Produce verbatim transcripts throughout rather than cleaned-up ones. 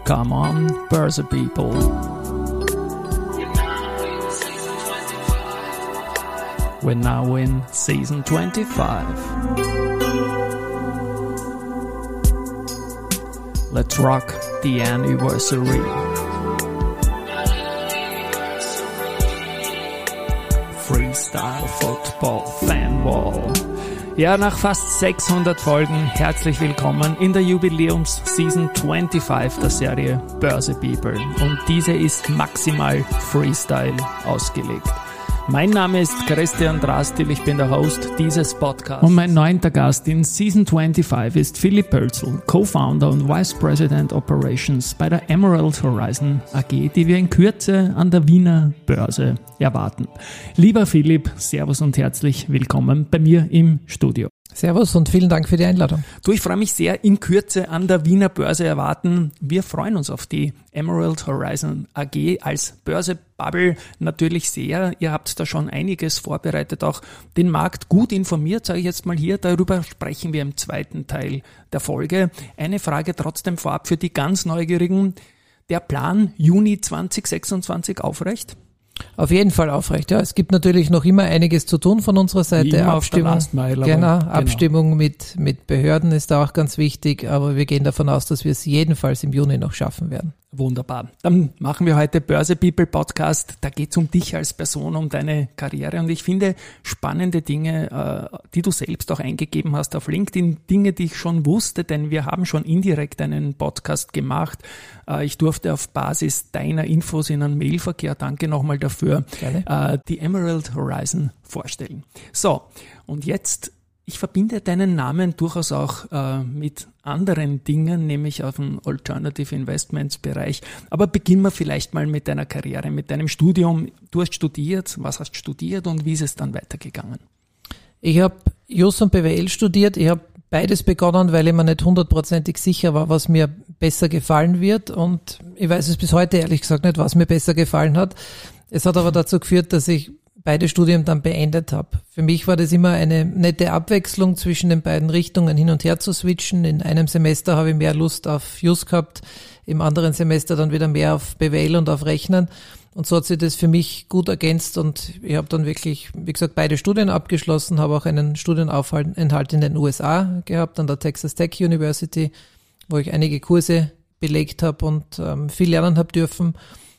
Come on, Börse People. We're now in season twenty-five. Let's rock the anniversary. Freestyle Football Fanwall. Ja, nach fast sechshundert Folgen herzlich willkommen in der Jubiläums-Season fünfundzwanzig der Serie Börse People. Und diese ist maximal Freestyle ausgelegt. Mein Name ist Christian Drastil, ich bin der Host dieses Podcasts. Und mein neunter Gast in Season fünfundzwanzig ist Philipp Pölzl, Co-Founder und Vice President Operations bei der Emerald Horizon A G, die wir in Kürze an der Wiener Börse erwarten. Lieber Philipp, Servus und herzlich willkommen bei mir im Studio. Servus und vielen Dank für die Einladung. Du, ich freue mich sehr, in Kürze an der Wiener Börse erwarten. Wir freuen uns auf die Emerald Horizon A G als Börse-Bubble natürlich sehr. Ihr habt da schon einiges vorbereitet, auch den Markt gut informiert, sage ich jetzt mal hier. Darüber sprechen wir im zweiten Teil der Folge. Eine Frage trotzdem vorab für die ganz Neugierigen. Der Plan Juni zwanzig sechsundzwanzig aufrecht? Auf jeden Fall aufrecht, ja. Es gibt natürlich noch immer einiges zu tun von unserer Seite. Immer Abstimmung, auf der Last Mile, genau, genau. Abstimmung mit, mit Behörden ist da auch ganz wichtig, aber wir gehen davon aus, dass wir es jedenfalls im Juni noch schaffen werden. Wunderbar. Dann machen wir heute Börse People Podcast. Da geht es um dich als Person, um deine Karriere. Und ich finde spannende Dinge, die du selbst auch eingegeben hast auf LinkedIn, Dinge, die ich schon wusste, denn wir haben schon indirekt einen Podcast gemacht. Ich durfte auf Basis deiner Infos in einem Mailverkehr, danke nochmal dafür, Gerne. die Emerald Horizon vorstellen. So, und jetzt, ich verbinde deinen Namen durchaus auch äh, mit anderen Dingen, nämlich auf dem Alternative Investments Bereich. Aber beginnen wir vielleicht mal mit deiner Karriere, mit deinem Studium. Du hast studiert, was hast studiert und wie ist es dann weitergegangen? Ich habe Jus und B W L studiert. Ich habe beides begonnen, weil ich mir nicht hundertprozentig sicher war, was mir besser gefallen wird. Und ich weiß es bis heute ehrlich gesagt nicht, was mir besser gefallen hat. Es hat aber dazu geführt, dass ich beide Studien dann beendet habe. Für mich war das immer eine nette Abwechslung zwischen den beiden Richtungen hin und her zu switchen. In einem Semester habe ich mehr Lust auf Jus gehabt, im anderen Semester dann wieder mehr auf B W L und auf Rechnen. Und so hat sich das für mich gut ergänzt und ich habe dann wirklich, wie gesagt, beide Studien abgeschlossen, habe auch einen Studienaufenthalt in den U S A gehabt, an der Texas Tech University, wo ich einige Kurse belegt habe und ähm, viel lernen habe dürfen.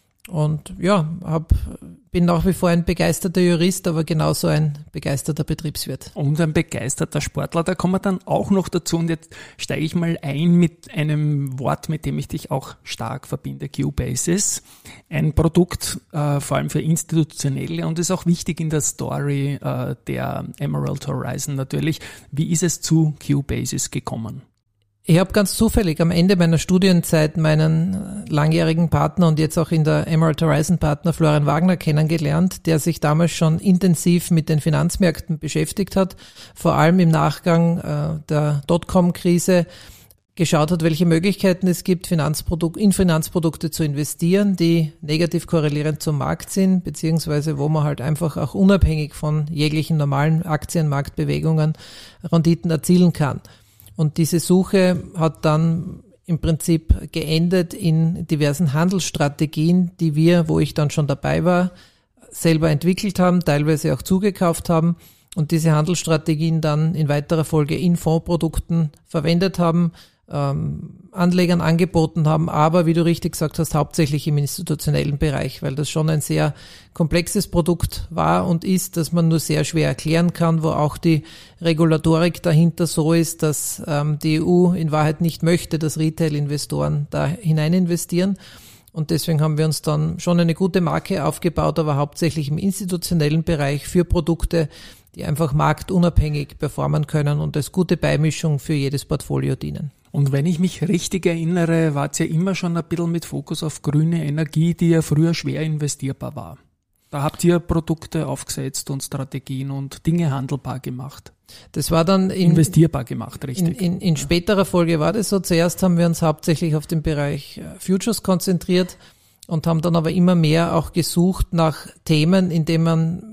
Und ja, hab, bin nach wie vor ein begeisterter Jurist, aber genauso ein begeisterter Betriebswirt. Und ein begeisterter Sportler, da kommen wir dann auch noch dazu. Und jetzt steige ich mal ein mit einem Wort, mit dem ich dich auch stark verbinde, Q-Basis. Ein Produkt äh, vor allem für Institutionelle und ist auch wichtig in der Story äh, der Emerald Horizon natürlich. Wie ist es zu Q-Basis gekommen? Ich habe ganz zufällig am Ende meiner Studienzeit meinen langjährigen Partner und jetzt auch in der Emerald Horizon Partner Florian Wagner kennengelernt, der sich damals schon intensiv mit den Finanzmärkten beschäftigt hat, vor allem im Nachgang äh, der Dotcom-Krise geschaut hat, welche Möglichkeiten es gibt, Finanzprodukt, in Finanzprodukte zu investieren, die negativ korrelierend zum Markt sind, beziehungsweise wo man halt einfach auch unabhängig von jeglichen normalen Aktienmarktbewegungen Renditen erzielen kann. Und diese Suche hat dann im Prinzip geendet in diversen Handelsstrategien, die wir, wo ich dann schon dabei war, selber entwickelt haben, teilweise auch zugekauft haben und diese Handelsstrategien dann in weiterer Folge in Fondsprodukten verwendet haben, ähm, Anlegern angeboten haben, aber wie du richtig gesagt hast, hauptsächlich im institutionellen Bereich, weil das schon ein sehr komplexes Produkt war und ist, dass man nur sehr schwer erklären kann, wo auch die Regulatorik dahinter so ist, dass ähm, die E U in Wahrheit nicht möchte, dass Retail-Investoren da hinein investieren. Und deswegen haben wir uns dann schon eine gute Marke aufgebaut, aber hauptsächlich im institutionellen Bereich für Produkte, die einfach marktunabhängig performen können und als gute Beimischung für jedes Portfolio dienen. Und wenn ich mich richtig erinnere, war es ja immer schon ein bisschen mit Fokus auf grüne Energie, die ja früher schwer investierbar war. Da habt ihr Produkte aufgesetzt und Strategien und Dinge handelbar gemacht. Das war dann in, investierbar gemacht, richtig. In, in, in späterer Folge war das so. Zuerst haben wir uns hauptsächlich auf den Bereich Futures konzentriert und haben dann aber immer mehr auch gesucht nach Themen, in denen man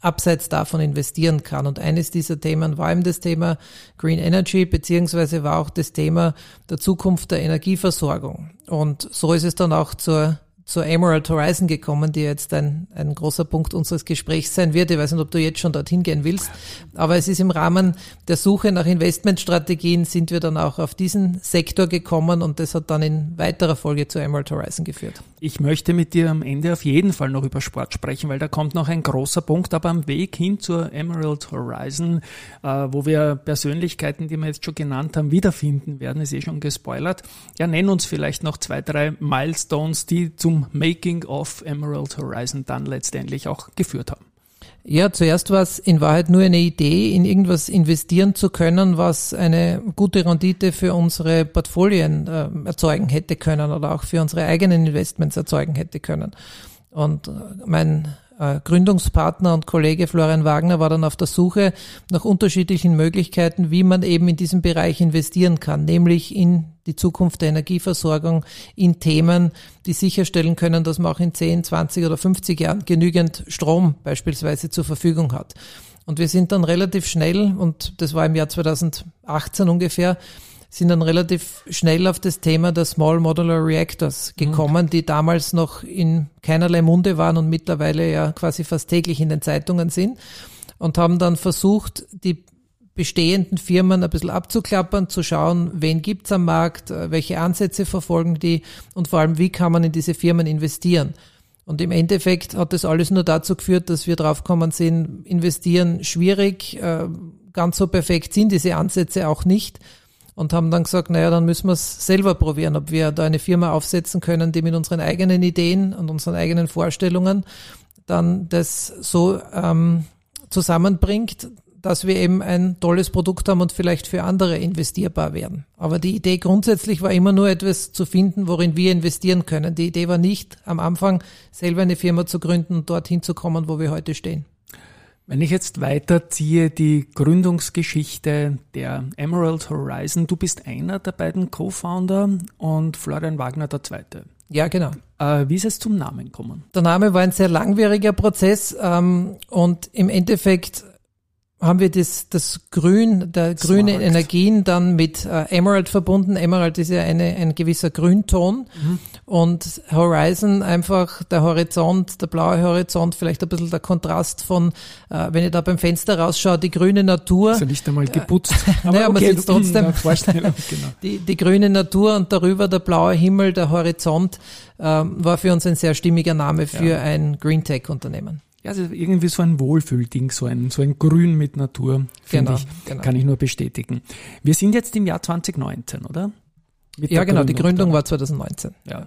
abseits davon investieren kann. Und eines dieser Themen war eben das Thema Green Energy, beziehungsweise war auch das Thema der Zukunft der Energieversorgung. Und so ist es dann auch zur zur Emerald Horizon gekommen, die jetzt ein, ein großer Punkt unseres Gesprächs sein wird. Ich weiß nicht, ob du jetzt schon dorthin gehen willst, aber es ist im Rahmen der Suche nach Investmentstrategien sind wir dann auch auf diesen Sektor gekommen und das hat dann in weiterer Folge zur Emerald Horizon geführt. Ich möchte mit dir am Ende auf jeden Fall noch über Sport sprechen, weil da kommt noch ein großer Punkt, aber am Weg hin zur Emerald Horizon, äh, wo wir Persönlichkeiten, die wir jetzt schon genannt haben, wiederfinden werden, ist eh schon gespoilert. Ja, nenn uns vielleicht noch zwei, drei Milestones, die zum Making of Emerald Horizon dann letztendlich auch geführt haben. Ja, zuerst war es in Wahrheit nur eine Idee, in irgendwas investieren zu können, was eine gute Rendite für unsere Portfolien äh, erzeugen hätte können oder auch für unsere eigenen Investments erzeugen hätte können. Und äh, mein äh, Gründungspartner und Kollege Florian Wagner war dann auf der Suche nach unterschiedlichen Möglichkeiten, wie man eben in diesem Bereich investieren kann, nämlich in die Zukunft der Energieversorgung, in Themen, die sicherstellen können, dass man auch in zehn, zwanzig oder fünfzig Jahren genügend Strom beispielsweise zur Verfügung hat. Und wir sind dann relativ schnell, und das war im Jahr zweitausendachtzehn ungefähr, sind dann relativ schnell auf das Thema der Small Modular Reactors gekommen, mhm. die damals noch in keinerlei Munde waren und mittlerweile ja quasi fast täglich in den Zeitungen sind, und haben dann versucht, die bestehenden Firmen ein bisschen abzuklappern, zu schauen, wen gibt's am Markt, welche Ansätze verfolgen die und vor allem, wie kann man in diese Firmen investieren. Und im Endeffekt hat das alles nur dazu geführt, dass wir draufgekommen sind, investieren schwierig, ganz so perfekt sind diese Ansätze auch nicht, und haben dann gesagt, naja, dann müssen wir es selber probieren, ob wir da eine Firma aufsetzen können, die mit unseren eigenen Ideen und unseren eigenen Vorstellungen dann das so ähm, zusammenbringt, dass wir eben ein tolles Produkt haben und vielleicht für andere investierbar werden. Aber die Idee grundsätzlich war immer nur etwas zu finden, worin wir investieren können. Die Idee war nicht, am Anfang selber eine Firma zu gründen und dorthin zu kommen, wo wir heute stehen. Wenn ich jetzt weiterziehe, die Gründungsgeschichte der Emerald Horizon, du bist einer der beiden Co-Founder und Florian Wagner der zweite. Ja, genau. Äh, wie ist es zum Namen gekommen? Der Name war ein sehr langwieriger Prozess ähm, und im Endeffekt haben wir das, das Grün, der grüne Smart. Energien dann mit äh, Emerald verbunden. Emerald ist ja eine, ein gewisser Grünton mhm. und Horizon einfach der Horizont, der blaue Horizont, vielleicht ein bisschen der Kontrast von, äh, wenn ich da beim Fenster rausschaue, die grüne Natur. Also nicht einmal geputzt. Aber naja, okay, man sieht trotzdem Vorstellung, genau. die, die grüne Natur und darüber der blaue Himmel, der Horizont, äh, war für uns ein sehr stimmiger Name für ja. ein Green Tech Unternehmen. Ja, also irgendwie so ein Wohlfühlding, so ein, so ein Grün mit Natur, finde genau, ich, genau. kann ich nur bestätigen. Wir sind jetzt im Jahr zwanzig neunzehn, oder? Mit ja, genau, Gründung die Gründung war zwanzig neunzehn. Ja.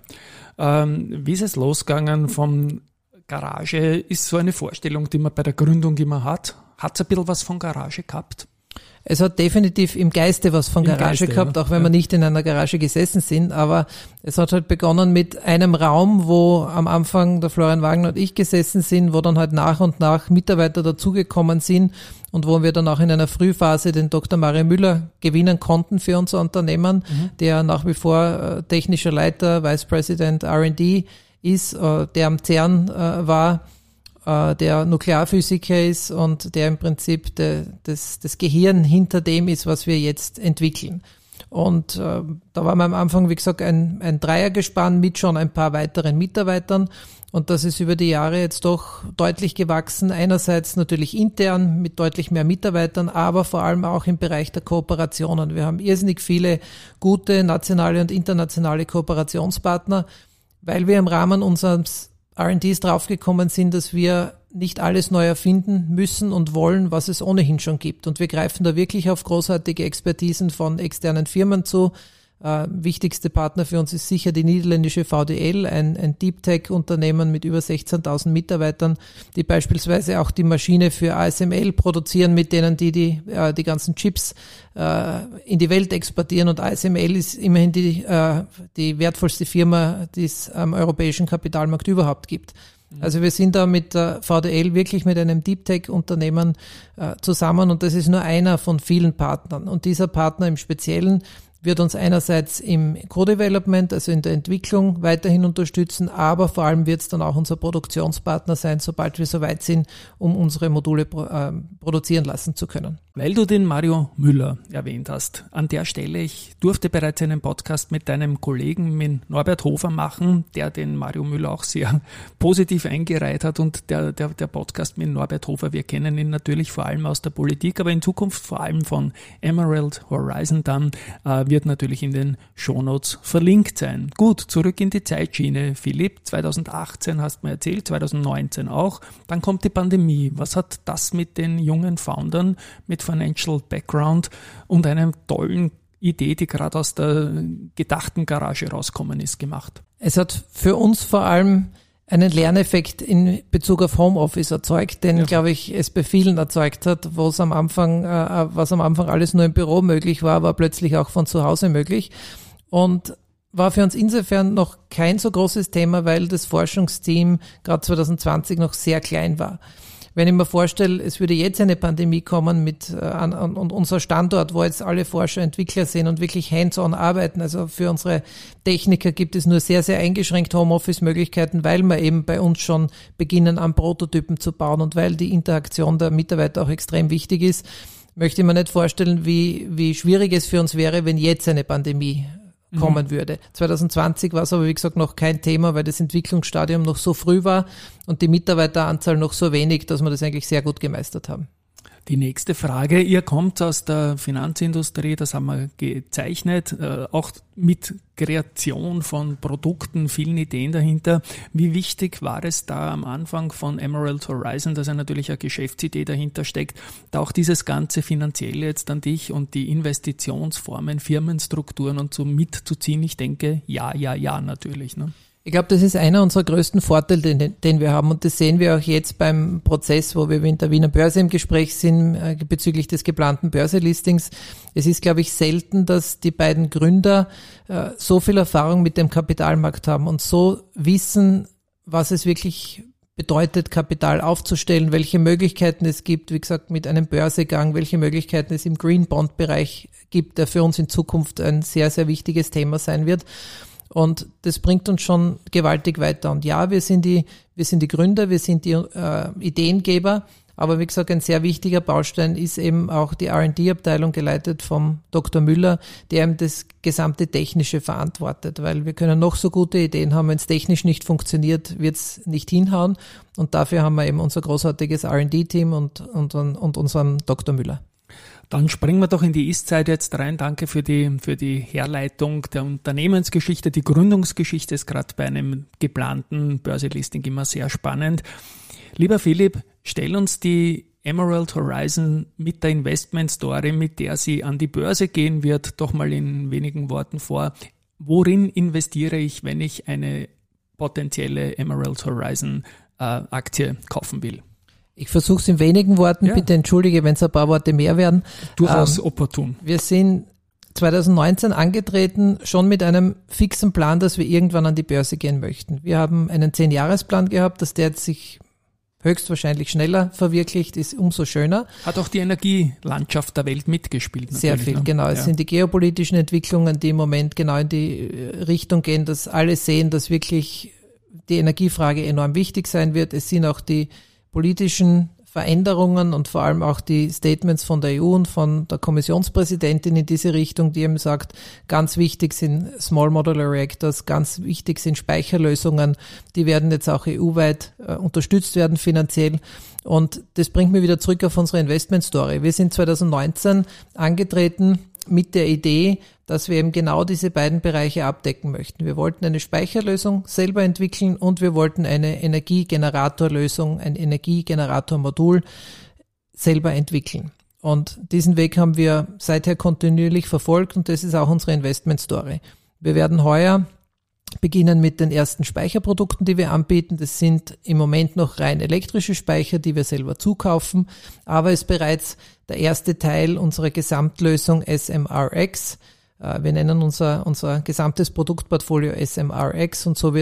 Ähm, wie ist es losgegangen vom Garage? Ist so eine Vorstellung, die man bei der Gründung immer hat. Hat es ein bisschen was von Garage gehabt? Es hat definitiv im Geiste was von Im Garage Geiste, gehabt, ja. auch wenn ja. wir nicht in einer Garage gesessen sind, aber es hat halt begonnen mit einem Raum, wo am Anfang der Florian Wagner und ich gesessen sind, wo dann halt nach und nach Mitarbeiter dazugekommen sind und wo wir dann auch in einer Frühphase den Doktor Mario Müller gewinnen konnten für unser Unternehmen, mhm. der nach wie vor äh, technischer Leiter, Vice President R and D ist, äh, der am CERN äh, war, der Nuklearphysiker ist und der im Prinzip de, das, das Gehirn hinter dem ist, was wir jetzt entwickeln. Und äh, da waren wir am Anfang, wie gesagt, ein, ein Dreiergespann mit schon ein paar weiteren Mitarbeitern. Und das ist über die Jahre jetzt doch deutlich gewachsen. Einerseits natürlich intern mit deutlich mehr Mitarbeitern, aber vor allem auch im Bereich der Kooperationen. Wir haben irrsinnig viele gute nationale und internationale Kooperationspartner, weil wir im Rahmen unseres R and Ds draufgekommen sind, dass wir nicht alles neu erfinden müssen und wollen, was es ohnehin schon gibt. Und wir greifen da wirklich auf großartige Expertisen von externen Firmen zu. Äh, wichtigste Partner für uns ist sicher die niederländische V D L, ein, ein Deep Tech-Unternehmen mit über sechzehntausend Mitarbeitern, die beispielsweise auch die Maschine für A S M L produzieren, mit denen die die, äh, die ganzen Chips äh, in die Welt exportieren. Und A S M L ist immerhin die, äh, die wertvollste Firma, die es am europäischen Kapitalmarkt überhaupt gibt. Mhm. Also wir sind da mit der V D L wirklich mit einem Deep Tech-Unternehmen äh, zusammen und das ist nur einer von vielen Partnern. Und dieser Partner im Speziellen wird uns einerseits im Co-Development, also in der Entwicklung weiterhin unterstützen, aber vor allem wird es dann auch unser Produktionspartner sein, sobald wir soweit sind, um unsere Module pro, äh, produzieren lassen zu können. Weil du den Mario Müller erwähnt hast, an der Stelle, ich durfte bereits einen Podcast mit deinem Kollegen, mit Norbert Hofer machen, der den Mario Müller auch sehr positiv eingereiht hat, und der, der, der Podcast mit Norbert Hofer, wir kennen ihn natürlich vor allem aus der Politik, aber in Zukunft vor allem von Emerald Horizon dann, äh, wird natürlich in den Shownotes verlinkt sein. Gut, zurück in die Zeitschiene. Philipp, zwanzig achtzehn hast du mir erzählt, zwanzig neunzehn auch. Dann kommt die Pandemie. Was hat das mit den jungen Foundern mit Financial Background und einer tollen Idee, die gerade aus der gedachten Garage rauskommen ist, gemacht? Es hat für uns vor allem einen Lerneffekt in Bezug auf Homeoffice erzeugt, den, ja. glaube ich, es bei vielen erzeugt hat, wo es am Anfang, äh, was am Anfang alles nur im Büro möglich war, war plötzlich auch von zu Hause möglich und war für uns insofern noch kein so großes Thema, weil das Forschungsteam gerade zwanzig zwanzig noch sehr klein war. Wenn ich mir vorstelle, es würde jetzt eine Pandemie kommen mit äh, an, an unser Standort, wo jetzt alle Forscher, Entwickler sind und wirklich hands-on arbeiten. Also für unsere Techniker gibt es nur sehr, sehr eingeschränkt Homeoffice-Möglichkeiten, weil wir eben bei uns schon beginnen, an Prototypen zu bauen und weil die Interaktion der Mitarbeiter auch extrem wichtig ist. Möchte ich mir nicht vorstellen, wie, wie schwierig es für uns wäre, wenn jetzt eine Pandemie kommen mhm. würde. zwanzig zwanzig war es aber, wie gesagt, noch kein Thema, weil das Entwicklungsstadium noch so früh war und die Mitarbeiteranzahl noch so wenig, dass wir das eigentlich sehr gut gemeistert haben. Die nächste Frage, ihr kommt aus der Finanzindustrie, das haben wir gezeichnet, äh, auch mit Kreation von Produkten, vielen Ideen dahinter. Wie wichtig war es da am Anfang von Emerald Horizon, dass ja natürlich eine Geschäftsidee dahinter steckt, da auch dieses ganze Finanzielle jetzt an dich und die Investitionsformen, Firmenstrukturen und so mitzuziehen? Ich denke, ja, ja, ja, natürlich, ne? Ich glaube, das ist einer unserer größten Vorteile, den, den wir haben. Und das sehen wir auch jetzt beim Prozess, wo wir mit der Wiener Börse im Gespräch sind äh, bezüglich des geplanten Börselistings. Es ist, glaube ich, selten, dass die beiden Gründer äh, so viel Erfahrung mit dem Kapitalmarkt haben und so wissen, was es wirklich bedeutet, Kapital aufzustellen, welche Möglichkeiten es gibt, wie gesagt, mit einem Börsegang, welche Möglichkeiten es im Green Bond Bereich gibt, der für uns in Zukunft ein sehr, sehr wichtiges Thema sein wird. Und das bringt uns schon gewaltig weiter. Und ja, wir sind die, wir sind die Gründer, wir sind die äh, Ideengeber. Aber wie gesagt, ein sehr wichtiger Baustein ist eben auch die R und D-Abteilung, geleitet vom Doktor Müller, der eben das gesamte Technische verantwortet. Weil wir können noch so gute Ideen haben, wenn es technisch nicht funktioniert, wird es nicht hinhauen. Und dafür haben wir eben unser großartiges R und D-Team und, und, und unseren Doktor Müller. Dann springen wir doch in die Ist-Zeit jetzt rein. Danke für die, für die Herleitung der Unternehmensgeschichte. Die Gründungsgeschichte ist gerade bei einem geplanten Börselisting immer sehr spannend. Lieber Philipp, stell uns die Emerald Horizon mit der Investment-Story, mit der sie an die Börse gehen wird, doch mal in wenigen Worten vor. Worin investiere ich, wenn ich eine potenzielle Emerald Horizon äh, Aktie kaufen will? Ich versuche es in wenigen Worten, ja. Bitte entschuldige, wenn es ein paar Worte mehr werden. Durchaus ähm, opportun. Wir sind zwanzig neunzehn angetreten, schon mit einem fixen Plan, dass wir irgendwann an die Börse gehen möchten. Wir haben einen zehn-Jahres-Plan gehabt, dass der sich höchstwahrscheinlich schneller verwirklicht, ist umso schöner. Hat auch die Energielandschaft der Welt mitgespielt. Sehr viel, ne? genau. Es ja. sind die geopolitischen Entwicklungen, die im Moment genau in die Richtung gehen, dass alle sehen, dass wirklich die Energiefrage enorm wichtig sein wird. Es sind auch die politischen Veränderungen und vor allem auch die Statements von der E U und von der Kommissionspräsidentin in diese Richtung, die eben sagt, ganz wichtig sind Small Modular Reactors, ganz wichtig sind Speicherlösungen, die werden jetzt auch E U-weit äh, unterstützt werden finanziell. Und das bringt mich wieder zurück auf unsere Investment-Story. Wir sind zwanzig neunzehn angetreten mit der Idee, dass wir eben genau diese beiden Bereiche abdecken möchten. Wir wollten eine Speicherlösung selber entwickeln und wir wollten eine Energiegeneratorlösung, ein Energiegeneratormodul selber entwickeln. Und diesen Weg haben wir seither kontinuierlich verfolgt und das ist auch unsere Investment-Story. Wir werden heuer beginnen mit den ersten Speicherprodukten, die wir anbieten. Das sind im Moment noch rein elektrische Speicher, die wir selber zukaufen, aber ist bereits der erste Teil unserer Gesamtlösung S M R X. Wir nennen unser, unser gesamtes Produktportfolio S M R X und so wird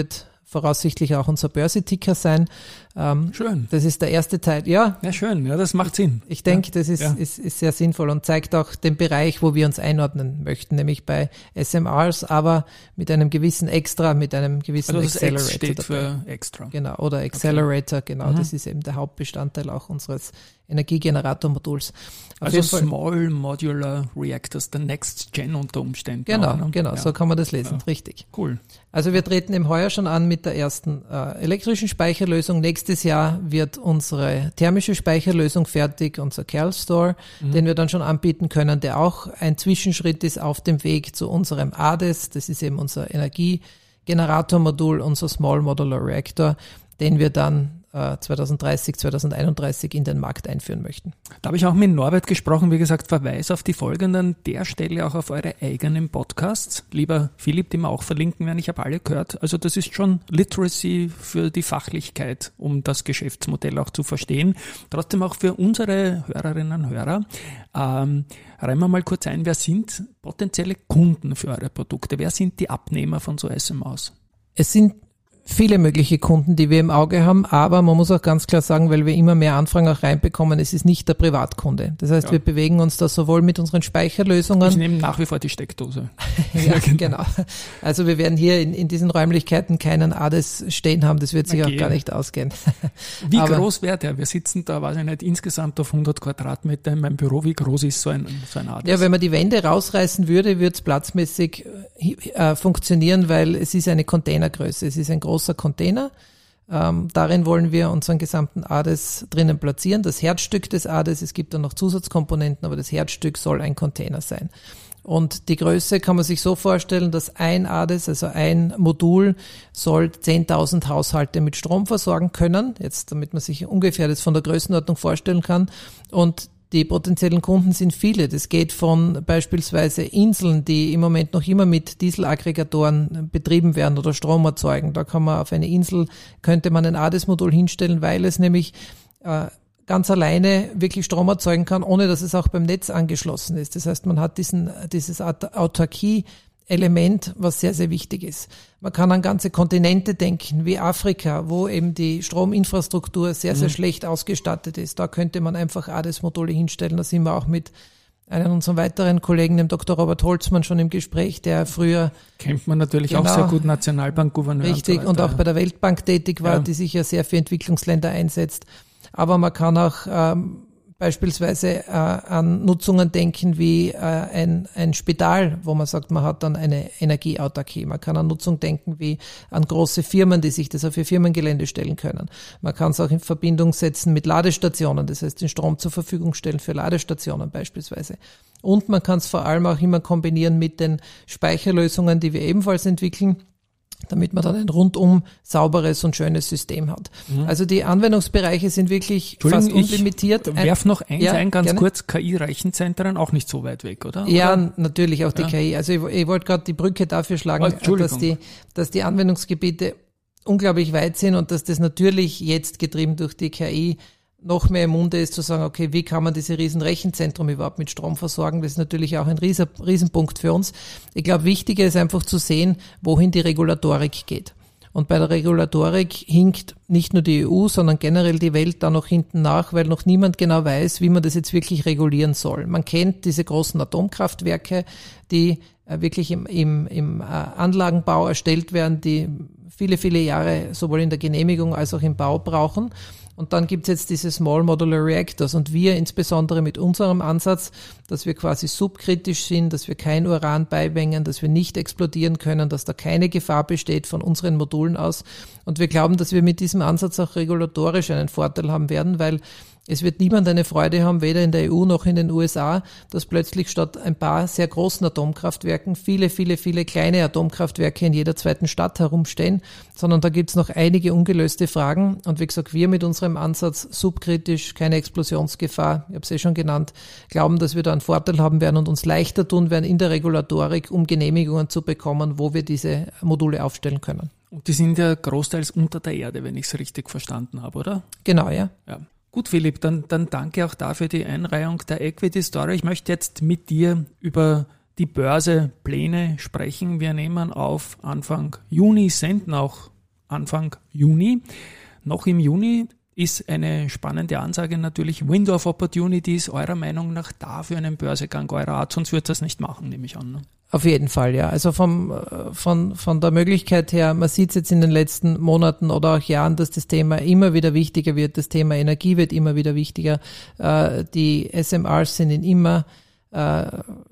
voraussichtlich auch unser Börseticker sein. Ähm, schön. Das ist der erste Teil. Ja, ja schön. Ja, das macht Sinn. Ich denke, ja. das ist, ja. ist, ist sehr sinnvoll und zeigt auch den Bereich, wo wir uns einordnen möchten, nämlich bei S M Rs, aber mit einem gewissen Extra, mit einem gewissen also das Accelerator. X steht dabei. für Extra. Genau, oder Accelerator, okay. genau. Mhm. Das ist eben der Hauptbestandteil auch unseres Energiegeneratormoduls. Auf also jeden Fall, Small Modular Reactors, der Next Gen unter Umständen. Genau, auch, ne? genau, ja. so kann man das lesen, ja. richtig. Cool. Also wir treten im Heuer schon an mit der ersten äh, elektrischen Speicherlösung. Nächstes Jahr wird unsere thermische Speicherlösung fertig, unser Cal Store, mhm. den wir dann schon anbieten können, der auch ein Zwischenschritt ist auf dem Weg zu unserem A D E S. Das ist eben unser Energiegeneratormodul, unser Small Modular Reactor, den wir dann zwanzig dreißig, zwanzig einunddreißig in den Markt einführen möchten. Da habe ich auch mit Norbert gesprochen, wie gesagt, Verweis auf die Folge und an der Stelle auch auf eure eigenen Podcasts. Lieber Philipp, die wir auch verlinken werden, ich habe alle gehört. Also das ist schon Literacy für die Fachlichkeit, um das Geschäftsmodell auch zu verstehen. Trotzdem auch für unsere Hörerinnen und Hörer. Ähm, reihen wir mal kurz ein, wer sind potenzielle Kunden für eure Produkte? Wer sind die Abnehmer von so S M As? Es sind viele mögliche Kunden, die wir im Auge haben, aber man muss auch ganz klar sagen, weil wir immer mehr Anfragen auch reinbekommen, es ist nicht der Privatkunde. Das heißt, ja. wir bewegen uns da sowohl mit unseren Speicherlösungen. Ich nehme nach wie vor die Steckdose. ja, genau. Also wir werden hier in, in diesen Räumlichkeiten keinen A D E S stehen haben, das wird sich okay. auch gar nicht ausgehen. Wie aber groß wäre der? Wir sitzen da, weiß ich nicht, insgesamt auf hundert Quadratmeter in meinem Büro. Wie groß ist so ein, so ein A D E S? Ja, wenn man die Wände rausreißen würde, würde es platzmäßig äh, funktionieren, weil es ist eine Containergröße. Es ist ein großer Container. Ähm, darin wollen wir unseren gesamten A D E S drinnen platzieren. Das Herzstück des A D E S, es gibt dann noch Zusatzkomponenten, aber das Herzstück soll ein Container sein. Und die Größe kann man sich so vorstellen, dass ein A D E S, also ein Modul, soll zehntausend Haushalte mit Strom versorgen können. Jetzt, damit man sich ungefähr das von der Größenordnung vorstellen kann. Und die potenziellen Kunden sind viele. Das geht von beispielsweise Inseln, die im Moment noch immer mit Dieselaggregatoren betrieben werden oder Strom erzeugen. Da kann man auf eine Insel, könnte man ein A D E S-Modul hinstellen, weil es nämlich äh, ganz alleine wirklich Strom erzeugen kann, ohne dass es auch beim Netz angeschlossen ist. Das heißt, man hat diesen, dieses Autarkie Element, was sehr, sehr wichtig ist. Man kann an ganze Kontinente denken, wie Afrika, wo eben die Strominfrastruktur sehr, sehr mhm. schlecht ausgestattet ist. Da könnte man einfach A D E S-Module hinstellen. Da sind wir auch mit einem unserer weiteren Kollegen, dem Doktor Robert Holzmann, schon im Gespräch, der früher... Kennt man natürlich genau, auch sehr gut, Nationalbankgouverneur. Richtig, und, so und auch bei der Weltbank tätig war, ja. die sich ja sehr für Entwicklungsländer einsetzt. Aber man kann auch... Ähm, beispielsweise äh, an Nutzungen denken wie äh, ein, ein Spital, wo man sagt, man hat dann eine Energieautarkie. Man kann an Nutzung denken wie an große Firmen, die sich das auf ihr Firmengelände stellen können. Man kann es auch in Verbindung setzen mit Ladestationen, das heißt den Strom zur Verfügung stellen für Ladestationen beispielsweise. Und man kann es vor allem auch immer kombinieren mit den Speicherlösungen, die wir ebenfalls entwickeln, damit man dann ein rundum sauberes und schönes System hat. Mhm. Also die Anwendungsbereiche sind wirklich fast unlimitiert. Ich werf noch eins ja, ein, ganz gerne. kurz, K I-Rechenzentren auch nicht so weit weg, oder? Ja, oder? natürlich auch die ja. K I. Also ich, ich wollte gerade die Brücke dafür schlagen, oh, dass die, dass die Anwendungsgebiete unglaublich weit sind und dass das natürlich jetzt getrieben durch die K I noch mehr im Munde ist, zu sagen, okay, wie kann man diese riesen Rechenzentren überhaupt mit Strom versorgen? Das ist natürlich auch ein riesen, Riesenpunkt für uns. Ich glaube, wichtiger ist einfach zu sehen, wohin die Regulatorik geht. Und bei der Regulatorik hinkt nicht nur die E U, sondern generell die Welt da noch hinten nach, weil noch niemand genau weiß, wie man das jetzt wirklich regulieren soll. Man kennt diese großen Atomkraftwerke, die wirklich im, im, im Anlagenbau erstellt werden, die viele, viele Jahre sowohl in der Genehmigung als auch im Bau brauchen. Und dann gibt's jetzt diese Small Modular Reactors und wir insbesondere mit unserem Ansatz, dass wir quasi subkritisch sind, dass wir kein Uran beimengen, dass wir nicht explodieren können, dass da keine Gefahr besteht von unseren Modulen aus. Und wir glauben, dass wir mit diesem Ansatz auch regulatorisch einen Vorteil haben werden, weil es wird niemand eine Freude haben, weder in der E U noch in den U S A, dass plötzlich statt ein paar sehr großen Atomkraftwerken viele, viele, viele kleine Atomkraftwerke in jeder zweiten Stadt herumstehen, sondern da gibt's noch einige ungelöste Fragen. Und wie gesagt, wir mit unserem Ansatz subkritisch, keine Explosionsgefahr, ich habe es eh schon genannt, glauben, dass wir da einen Vorteil haben werden und uns leichter tun werden in der Regulatorik, um Genehmigungen zu bekommen, wo wir diese Module aufstellen können. Und die sind ja großteils unter der Erde, wenn ich es richtig verstanden habe, oder? Genau, ja. Ja. Gut, Philipp, dann, dann danke auch dafür die Einreihung der Equity Story. Ich möchte jetzt mit dir über die Börsepläne sprechen. Wir nehmen auf Anfang Juni, senden auch Anfang Juni. Noch im Juni ist eine spannende Ansage natürlich, Window of Opportunities eurer Meinung nach da für einen Börsegang eurer Art, sonst wird das nicht machen, nehme ich an. Ne? Auf jeden Fall, ja. Also vom, von, von der Möglichkeit her, man sieht es jetzt in den letzten Monaten oder auch Jahren, dass das Thema immer wieder wichtiger wird, das Thema Energie wird immer wieder wichtiger, äh, die S M Rs sind in immer äh,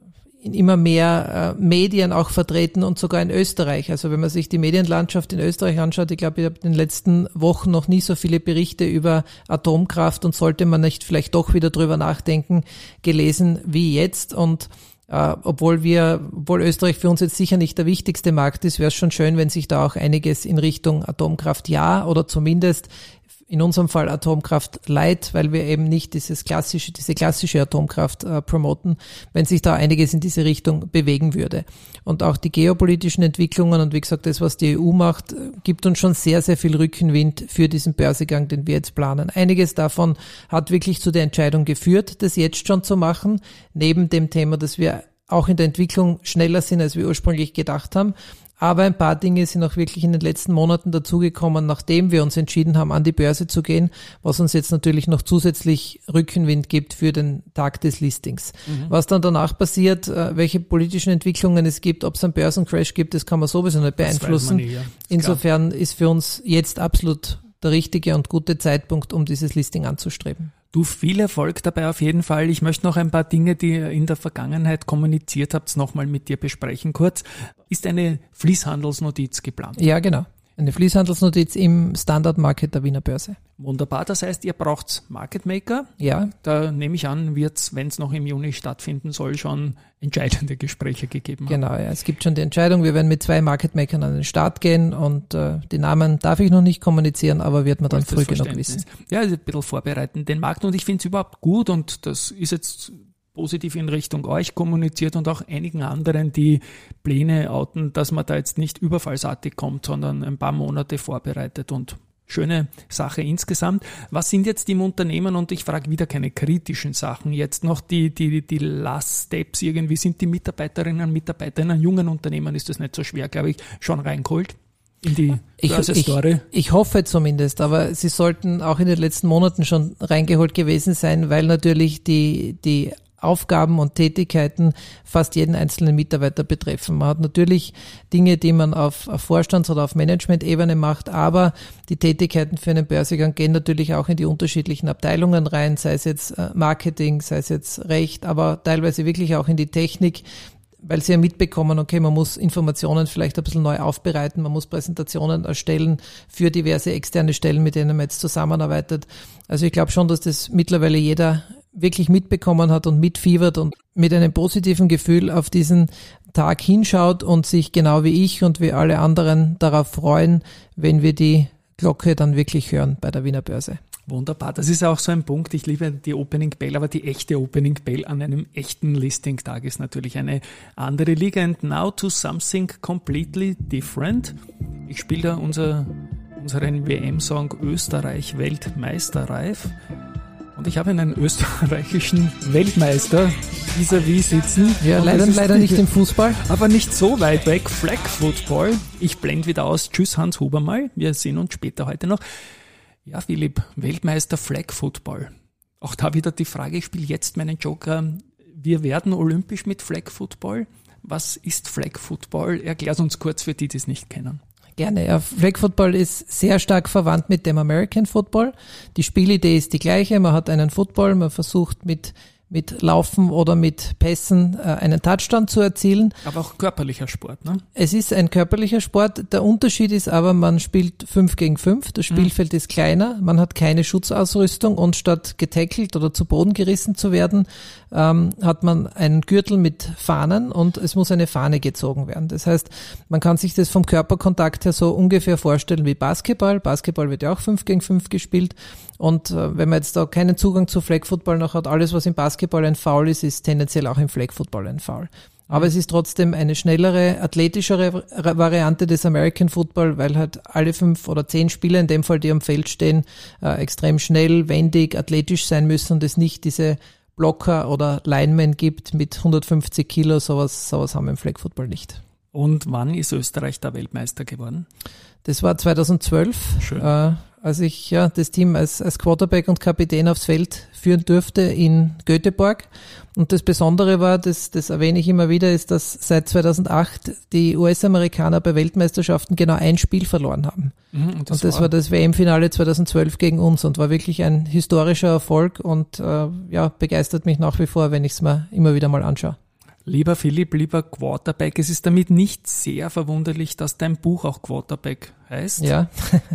in immer mehr äh, Medien auch vertreten und sogar in Österreich. Also wenn man sich die Medienlandschaft in Österreich anschaut, ich glaube, ich habe in den letzten Wochen noch nie so viele Berichte über Atomkraft und sollte man nicht vielleicht doch wieder drüber nachdenken, gelesen wie jetzt. Und äh, obwohl wir, obwohl Österreich für uns jetzt sicher nicht der wichtigste Markt ist, wäre es schon schön, wenn sich da auch einiges in Richtung Atomkraft ja oder zumindest in unserem Fall Atomkraft Light, weil wir eben nicht dieses klassische, diese klassische Atomkraft äh, promoten, wenn sich da einiges in diese Richtung bewegen würde. Und auch die geopolitischen Entwicklungen und wie gesagt, das, was die E U macht, gibt uns schon sehr, sehr viel Rückenwind für diesen Börsegang, den wir jetzt planen. Einiges davon hat wirklich zu der Entscheidung geführt, das jetzt schon zu machen, neben dem Thema, dass wir auch in der Entwicklung schneller sind, als wir ursprünglich gedacht haben. Aber ein paar Dinge sind auch wirklich in den letzten Monaten dazugekommen, nachdem wir uns entschieden haben, an die Börse zu gehen, was uns jetzt natürlich noch zusätzlich Rückenwind gibt für den Tag des Listings. Mhm. Was dann danach passiert, welche politischen Entwicklungen es gibt, ob es einen Börsencrash gibt, das kann man sowieso nicht beeinflussen. Nie, ja. Insofern klar. Ist für uns jetzt absolut der richtige und gute Zeitpunkt, um dieses Listing anzustreben. Du, viel Erfolg dabei auf jeden Fall. Ich möchte noch ein paar Dinge, die ihr in der Vergangenheit kommuniziert habt, nochmal mit dir besprechen. Kurz, ist eine Fließhandelsnotiz geplant? Ja, genau. Eine Fließhandelsnotiz im Standard Market der Wiener Börse. Wunderbar, das heißt, ihr braucht Market Maker. Ja. Da nehme ich an, wird es, wenn es noch im Juni stattfinden soll, schon entscheidende Gespräche gegeben haben. Genau, ja, es gibt schon die Entscheidung. Wir werden mit zwei Market Makern an den Start gehen und äh, die Namen darf ich noch nicht kommunizieren, aber wird man dann früh genug wissen. Ja, also ein bisschen vorbereiten den Markt und ich finde es überhaupt gut und das ist jetzt positiv in Richtung euch kommuniziert und auch einigen anderen, die Pläne outen, dass man da jetzt nicht überfallsartig kommt, sondern ein paar Monate vorbereitet und schöne Sache insgesamt. Was sind jetzt im Unternehmen, und ich frage wieder keine kritischen Sachen, jetzt noch die, die, die Last Steps irgendwie, sind die Mitarbeiterinnen und Mitarbeiter in einem jungen Unternehmen, ist das nicht so schwer, glaube ich, schon reingeholt? In die Börse-Story? Ich, ich hoffe zumindest, aber sie sollten auch in den letzten Monaten schon reingeholt gewesen sein, weil natürlich die, die Aufgaben und Tätigkeiten fast jeden einzelnen Mitarbeiter betreffen. Man hat natürlich Dinge, die man auf, auf Vorstands- oder auf Management-Ebene macht, aber die Tätigkeiten für einen Börsegang gehen natürlich auch in die unterschiedlichen Abteilungen rein, sei es jetzt Marketing, sei es jetzt Recht, aber teilweise wirklich auch in die Technik, weil sie ja mitbekommen, okay, man muss Informationen vielleicht ein bisschen neu aufbereiten, man muss Präsentationen erstellen für diverse externe Stellen, mit denen man jetzt zusammenarbeitet. Also ich glaube schon, dass das mittlerweile jeder wirklich mitbekommen hat und mitfiebert und mit einem positiven Gefühl auf diesen Tag hinschaut und sich genau wie ich und wie alle anderen darauf freuen, wenn wir die Glocke dann wirklich hören bei der Wiener Börse. Wunderbar, das ist auch so ein Punkt, ich liebe die Opening Bell, aber die echte Opening Bell an einem echten Listing-Tag ist natürlich eine andere Liga. And now to something completely different. Ich spiele da unser, unseren W M-Song Österreich Weltmeisterreif. Und ich habe einen österreichischen Weltmeister vis-à-vis sitzen. Ja, und leider, leider nicht im Fußball. Aber nicht so weit weg. Flag Football. Ich blende wieder aus. Tschüss, Hans Huber mal. Wir sehen uns später heute noch. Ja, Philipp, Weltmeister Flag Football. Auch da wieder die Frage, ich spiele jetzt meinen Joker. Wir werden olympisch mit Flag Football. Was ist Flag Football? Erklär's uns kurz für die, die es nicht kennen. Gerne. Ja, Flag Football ist sehr stark verwandt mit dem American Football. Die Spielidee ist die gleiche. Man hat einen Football, man versucht mit mit Laufen oder mit Pässen äh, einen Touchdown zu erzielen. Aber auch körperlicher Sport, ne? Es ist ein körperlicher Sport. Der Unterschied ist aber, man spielt fünf gegen fünf. Das Spielfeld mhm. ist kleiner. Man hat keine Schutzausrüstung und statt getackelt oder zu Boden gerissen zu werden, ähm, hat man einen Gürtel mit Fahnen und es muss eine Fahne gezogen werden. Das heißt, man kann sich das vom Körperkontakt her so ungefähr vorstellen wie Basketball. Basketball wird ja auch fünf gegen fünf gespielt. Und äh, wenn man jetzt da keinen Zugang zu Flag Football noch hat, alles was im Basketball ein Foul ist, ist tendenziell auch im Flag Football ein Foul. Aber es ist trotzdem eine schnellere, athletischere Variante des American Football, weil halt alle fünf oder zehn Spieler, in dem Fall, die am Feld stehen, äh, extrem schnell, wendig, athletisch sein müssen und es nicht diese Blocker oder Linemen gibt mit hundertfünfzig Kilo, sowas, sowas haben wir im Flag Football nicht. Und wann ist Österreich da Weltmeister geworden? Das war zweitausendzwölf, äh, als ich ja das Team als, als Quarterback und Kapitän aufs Feld führen durfte in Göteborg. Und das Besondere war, das, das erwähne ich immer wieder, ist, dass seit zweitausendacht die U S-Amerikaner bei Weltmeisterschaften genau ein Spiel verloren haben. Mhm, und das, und das war, war das W M-Finale zweitausendzwölf gegen uns und war wirklich ein historischer Erfolg und äh, ja, begeistert mich nach wie vor, wenn ich es mir immer wieder mal anschaue. Lieber Philipp, lieber Quarterback, es ist damit nicht sehr verwunderlich, dass dein Buch auch Quarterback heißt. Ja.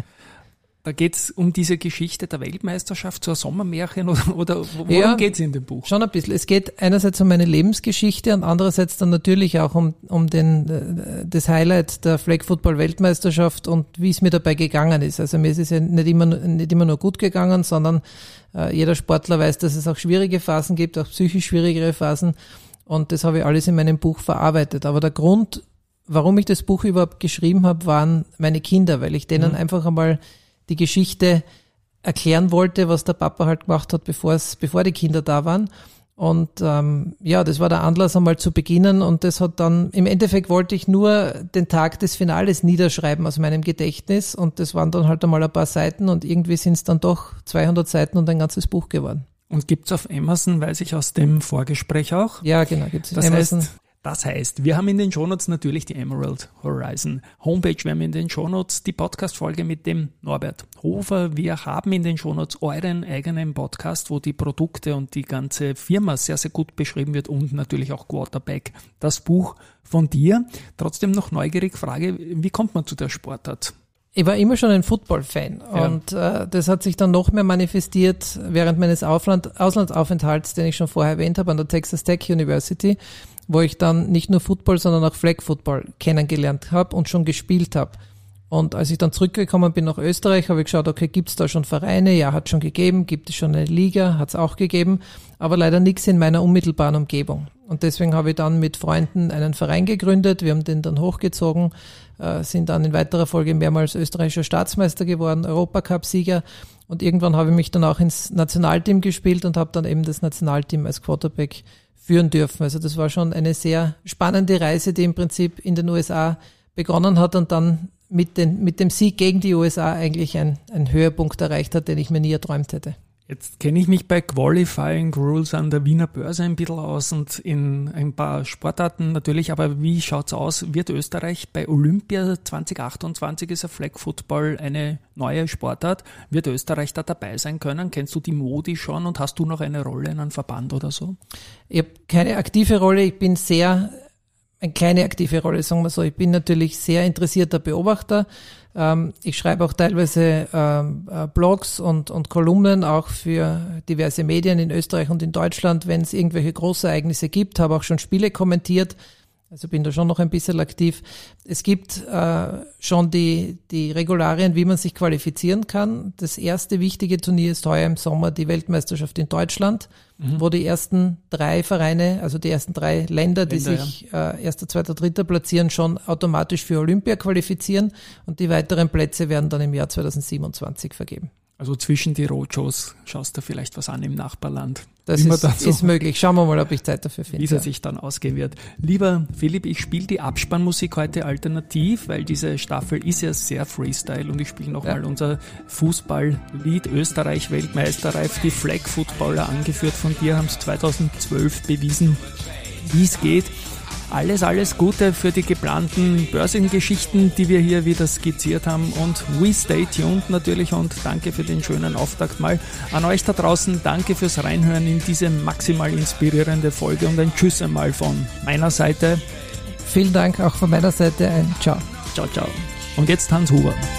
Da geht es um diese Geschichte der Weltmeisterschaft, so ein Sommermärchen oder, oder worum ja, geht es in dem Buch? Schon ein bisschen. Es geht einerseits um meine Lebensgeschichte und andererseits dann natürlich auch um, um den, das Highlight der Flag Football Weltmeisterschaft und wie es mir dabei gegangen ist. Also mir ist es ja nicht immer, nicht immer nur gut gegangen, sondern äh, jeder Sportler weiß, dass es auch schwierige Phasen gibt, auch psychisch schwierigere Phasen. Und das habe ich alles in meinem Buch verarbeitet. Aber der Grund, warum ich das Buch überhaupt geschrieben habe, waren meine Kinder, weil ich denen mhm. einfach einmal die Geschichte erklären wollte, was der Papa halt gemacht hat, bevor es, bevor die Kinder da waren. Und ähm, ja, das war der Anlass, einmal zu beginnen. Und das hat dann, im Endeffekt wollte ich nur den Tag des Finales niederschreiben aus meinem Gedächtnis. Und das waren dann halt einmal ein paar Seiten und irgendwie sind es dann doch zweihundert Seiten und ein ganzes Buch geworden. Und gibt's auf Amazon, weiß ich aus dem Vorgespräch auch. Ja, genau, gibt's auf das Amazon. Heißt, das heißt, wir haben in den Shownotes natürlich die Emerald Horizon Homepage. Wir haben in den Shownotes die Podcast-Folge mit dem Norbert Hofer. Wir haben in den Shownotes euren eigenen Podcast, wo die Produkte und die ganze Firma sehr, sehr gut beschrieben wird und natürlich auch Quarterback. Das Buch von dir. Trotzdem noch neugierig Frage, wie kommt man zu der Sportart? Ich war immer schon ein Football-Fan ja. und äh, das hat sich dann noch mehr manifestiert während meines Aufland- Auslandsaufenthalts, den ich schon vorher erwähnt habe, an der Texas Tech University, wo ich dann nicht nur Football, sondern auch Flag Football kennengelernt habe und schon gespielt habe. Und als ich dann zurückgekommen bin nach Österreich, habe ich geschaut, okay, gibt es da schon Vereine? Ja, hat schon gegeben. Gibt es schon eine Liga? Hat es auch gegeben. Aber leider nichts in meiner unmittelbaren Umgebung. Und deswegen habe ich dann mit Freunden einen Verein gegründet. Wir haben den dann hochgezogen, äh, sind dann in weiterer Folge mehrmals österreichischer Staatsmeister geworden, Europacup-Sieger. Und irgendwann habe ich mich dann auch ins Nationalteam gespielt und habe dann eben das Nationalteam als Quarterback führen dürfen. Also das war schon eine sehr spannende Reise, die im Prinzip in den U S A begonnen hat und dann mit, den, mit dem Sieg gegen die U S A eigentlich ein, ein Höhepunkt erreicht hat, den ich mir nie erträumt hätte. Jetzt kenne ich mich bei Qualifying Rules an der Wiener Börse ein bisschen aus und in ein paar Sportarten natürlich, aber wie schaut's aus? Wird Österreich bei Olympia zwanzig achtundzwanzig ist ja Flag Football eine neue Sportart, wird Österreich da dabei sein können? Kennst du die Modi schon und hast du noch eine Rolle in einem Verband oder so? Ich habe keine aktive Rolle, ich bin sehr, eine kleine aktive Rolle, sagen wir so. Ich bin natürlich sehr interessierter Beobachter. Ich schreibe auch teilweise Blogs und, und Kolumnen auch für diverse Medien in Österreich und in Deutschland, wenn es irgendwelche Großereignisse gibt, habe auch schon Spiele kommentiert, also bin da schon noch ein bisschen aktiv. Es gibt äh, schon die, die Regularien, wie man sich qualifizieren kann. Das erste wichtige Turnier ist heuer im Sommer die Weltmeisterschaft in Deutschland, mhm. wo die ersten drei Vereine, also die ersten drei Länder, die Länder, sich ja. äh, erster, zweiter, dritter platzieren, schon automatisch für Olympia qualifizieren und die weiteren Plätze werden dann im Jahr zweitausendsiebenundzwanzig vergeben. Also zwischen die Roadshows schaust du vielleicht was an im Nachbarland. Das ist, so ist möglich. Schauen wir mal, ob ich Zeit dafür finde. Wie es ja. sich dann ausgehen wird. Lieber Philipp, ich spiele die Abspannmusik heute alternativ, weil diese Staffel ist ja sehr Freestyle und ich spiele nochmal ja. unser Fußballlied Österreich Weltmeisterreif. Die Flag Footballer, angeführt von dir, haben es zweitausendzwölf bewiesen, wie es geht. Alles, alles Gute für die geplanten Börsengeschichten, die wir hier wieder skizziert haben und we stay tuned natürlich und danke für den schönen Auftakt mal an euch da draußen. Danke fürs Reinhören in diese maximal inspirierende Folge und ein Tschüss einmal von meiner Seite. Vielen Dank auch von meiner Seite. Ein Ciao. Ciao, ciao. Und jetzt Hans Huber.